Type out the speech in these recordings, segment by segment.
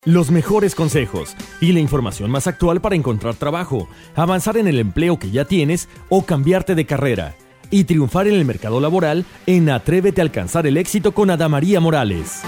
Los mejores consejos y la información más actual para encontrar trabajo, avanzar en el empleo que ya tienes o cambiarte de carrera y triunfar en el mercado laboral en Atrévete a alcanzar el éxito con Adamaría Morales.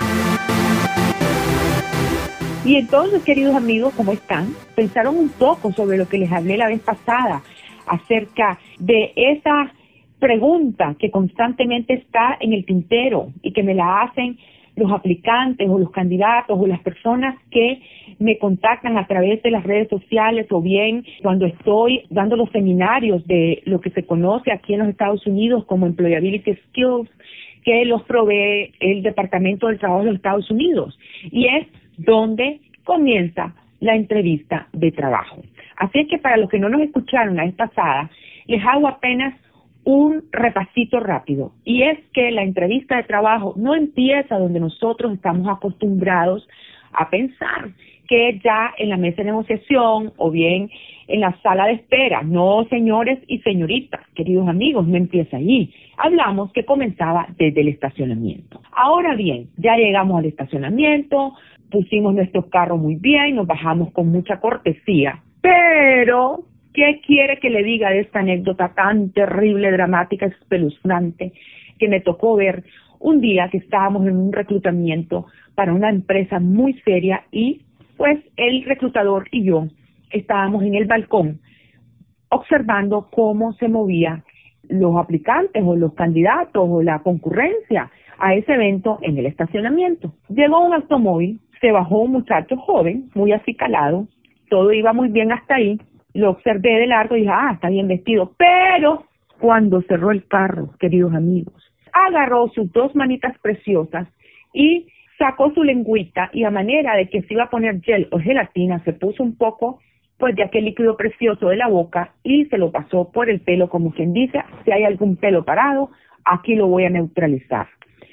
Y entonces, queridos amigos, ¿cómo están? ¿Pensaron un poco sobre lo que les hablé la vez pasada acerca de esa pregunta que constantemente está en el tintero y que me la hacen los aplicantes o los candidatos o las personas que me contactan a través de las redes sociales o bien cuando estoy dando los seminarios de lo que se conoce aquí en los Estados Unidos como Employability Skills, que los provee el Departamento del Trabajo de los Estados Unidos, y es donde comienza la entrevista de trabajo. Así es que para los que no nos escucharon la vez pasada, les hago apenas un repasito rápido, y es que la entrevista de trabajo no empieza donde nosotros estamos acostumbrados a pensar, que es ya en la mesa de negociación o bien en la sala de espera. No, señores y señoritas, queridos amigos, no empieza allí. Hablamos que comenzaba desde el estacionamiento. Ahora bien, ya llegamos al estacionamiento, pusimos nuestro carro muy bien, nos bajamos con mucha cortesía, pero ¿qué quiere que le diga de esta anécdota tan terrible, dramática, espeluznante que me tocó ver un día que estábamos en un reclutamiento para una empresa muy seria y pues el reclutador y yo estábamos en el balcón observando cómo se movían los aplicantes o los candidatos o la concurrencia a ese evento en el estacionamiento? Llegó un automóvil, se bajó un muchacho joven, muy acicalado, todo iba muy bien hasta ahí. Lo observé de largo y dije, está bien vestido. Pero cuando cerró el carro, queridos amigos, agarró sus dos manitas preciosas y sacó su lengüita y a manera de que se iba a poner gel o gelatina, se puso un poco pues de aquel líquido precioso de la boca y se lo pasó por el pelo, como quien dice, si hay algún pelo parado, aquí lo voy a neutralizar.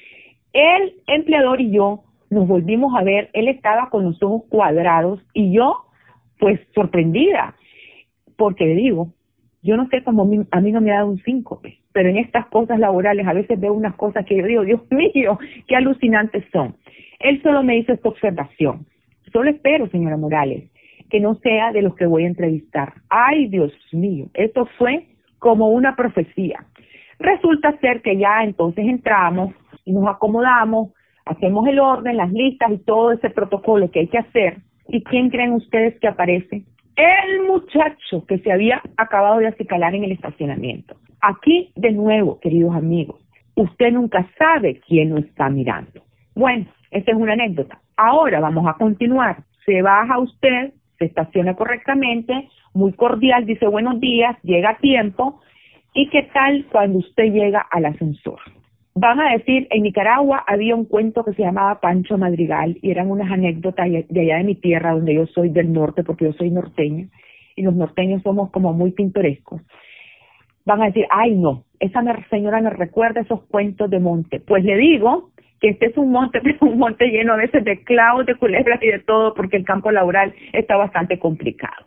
El empleador y yo nos volvimos a ver, él estaba con los ojos cuadrados y yo pues sorprendida. Porque le digo, yo no sé cómo a mí no me ha dado un síncope, pero en estas cosas laborales a veces veo unas cosas que yo digo, Dios mío, qué alucinantes son. Él solo me hizo esta observación. Solo espero, señora Morales, que no sea de los que voy a entrevistar. Ay, Dios mío, esto fue como una profecía. Resulta ser que ya entonces entramos y nos acomodamos, hacemos el orden, las listas y todo ese protocolo que hay que hacer. ¿Y quién creen ustedes que aparece? El muchacho que se había acabado de acicalar en el estacionamiento. Aquí, de nuevo, queridos amigos, usted nunca sabe quién lo está mirando. Bueno, esta es una anécdota. Ahora vamos a continuar. Se baja usted, se estaciona correctamente, muy cordial, dice buenos días, llega a tiempo. ¿Y qué tal cuando usted llega al ascensor? Van a decir, en Nicaragua había un cuento que se llamaba Pancho Madrigal y eran unas anécdotas de allá de mi tierra, donde yo soy del norte, porque yo soy norteña, y los norteños somos como muy pintorescos. Van a decir, ay no, esa señora me recuerda esos cuentos de monte. Pues le digo que este es un monte, pero un monte lleno a veces de clavos, de culebras y de todo, porque el campo laboral está bastante complicado.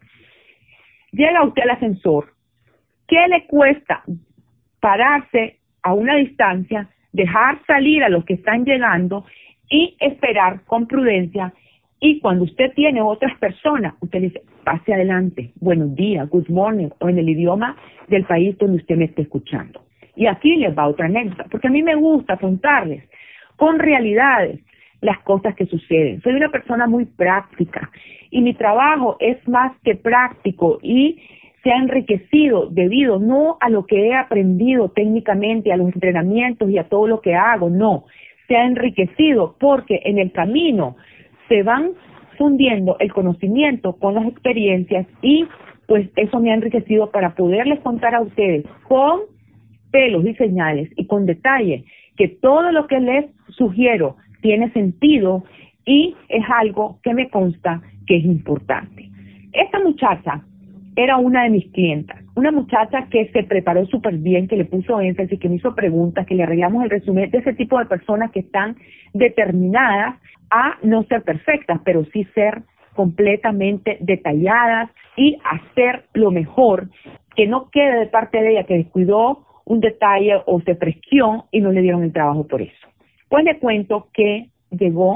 Llega usted al ascensor. ¿Qué le cuesta pararse a una distancia, dejar salir a los que están llegando y esperar con prudencia? Y cuando usted tiene otras personas, usted le dice, pase adelante, buenos días, good morning, o en el idioma del país donde usted me esté escuchando. Y aquí les va otra anécdota, porque a mí me gusta contarles con realidades las cosas que suceden. Soy una persona muy práctica y mi trabajo es más que práctico y se ha enriquecido debido no a lo que he aprendido técnicamente, a los entrenamientos y a todo lo que hago, no. Se ha enriquecido porque en el camino se van fundiendo el conocimiento con las experiencias y pues eso me ha enriquecido para poderles contar a ustedes con pelos y señales y con detalle que todo lo que les sugiero tiene sentido y es algo que me consta que es importante. Esta muchacha era una de mis clientas, una muchacha que se preparó súper bien, que le puso énfasis, que me hizo preguntas, que le arreglamos el resumen de ese tipo de personas que están determinadas a no ser perfectas, pero sí ser completamente detalladas y hacer lo mejor, que no quede de parte de ella que descuidó un detalle o se fresqueó y no le dieron el trabajo por eso. Pues le cuento que llegó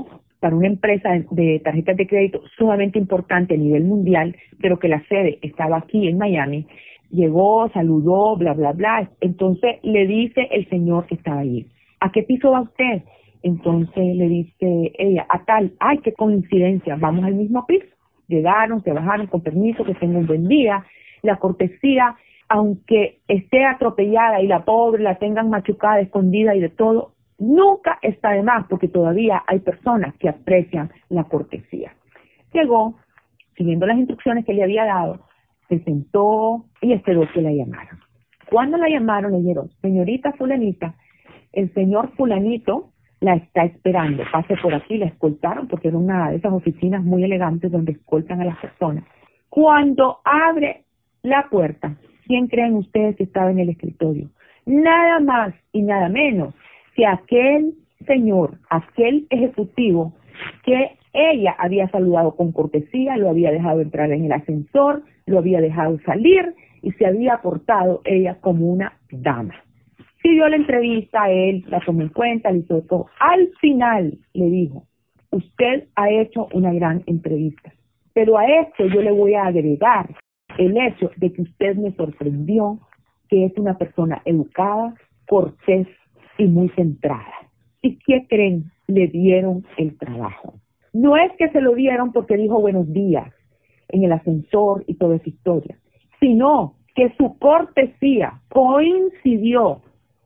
para una empresa de tarjetas de crédito sumamente importante a nivel mundial, pero que la sede estaba aquí en Miami. Llegó, saludó, bla, bla, bla. Entonces le dice el señor que estaba allí, ¿a qué piso va usted? Entonces le dice ella, a tal, ay, qué coincidencia, vamos al mismo piso. Llegaron, se bajaron, con permiso, que tenga un buen día. La cortesía, aunque esté atropellada y la pobre la tengan machucada, escondida y de todo, nunca está de más, porque todavía hay personas que aprecian la cortesía. Llegó, siguiendo las instrucciones que le había dado, se sentó y esperó que la llamaran. Cuando la llamaron, le dijeron, señorita fulanita, el señor fulanito la está esperando, pase por aquí. La escoltaron porque era una de esas oficinas muy elegantes donde escoltan a las personas. Cuando abre la puerta, ¿quién creen ustedes que estaba en el escritorio? Nada más y nada menos que aquel señor, aquel ejecutivo que ella había saludado con cortesía, lo había dejado entrar en el ascensor, lo había dejado salir y se había portado ella como una dama. Siguió la entrevista a él, la tomó en cuenta, le hizo todo. Al final le dijo, usted ha hecho una gran entrevista, pero a esto yo le voy a agregar el hecho de que usted me sorprendió, que es una persona educada, cortés y muy centrada. ¿Y qué creen? Le dieron el trabajo. No es que se lo dieron porque dijo buenos días en el ascensor y toda esa historia, sino que su cortesía coincidió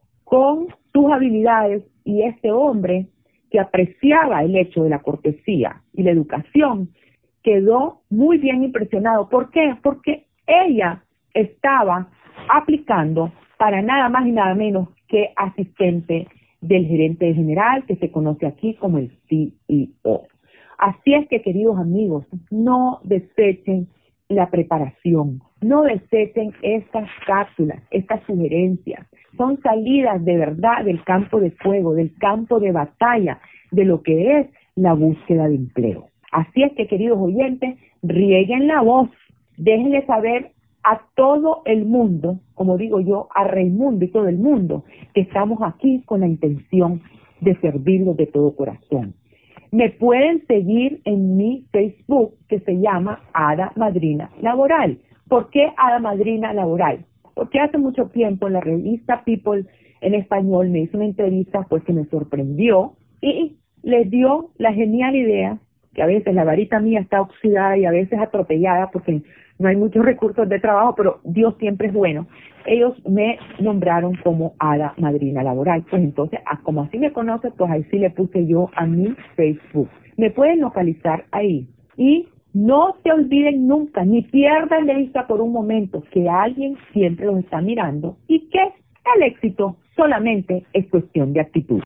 con sus habilidades y este hombre que apreciaba el hecho de la cortesía y la educación quedó muy bien impresionado. ¿Por qué? Porque ella estaba aplicando para nada más y nada menos que asistente del gerente general, que se conoce aquí como el CEO. Así es que, queridos amigos, no desechen la preparación, no desechen estas cápsulas, estas sugerencias. Son salidas de verdad del campo de fuego, del campo de batalla, de lo que es la búsqueda de empleo. Así es que, queridos oyentes, rieguen la voz, déjenle saber a todo el mundo, como digo yo, a Raimundo y todo el mundo, que estamos aquí con la intención de servirlos de todo corazón. Me pueden seguir en mi Facebook, que se llama Hada Madrina Laboral. ¿Por qué Hada Madrina Laboral? Porque hace mucho tiempo en la revista People en español me hizo una entrevista pues que me sorprendió y les dio la genial idea, que a veces la varita mía está oxidada y a veces atropellada porque no hay muchos recursos de trabajo, pero Dios siempre es bueno. Ellos me nombraron como Hada Madrina Laboral. Pues entonces, como así me conocen, pues ahí sí le puse yo a mi Facebook. Me pueden localizar ahí. Y no se olviden nunca, ni pierdan de vista por un momento que alguien siempre los está mirando y que el éxito solamente es cuestión de actitud.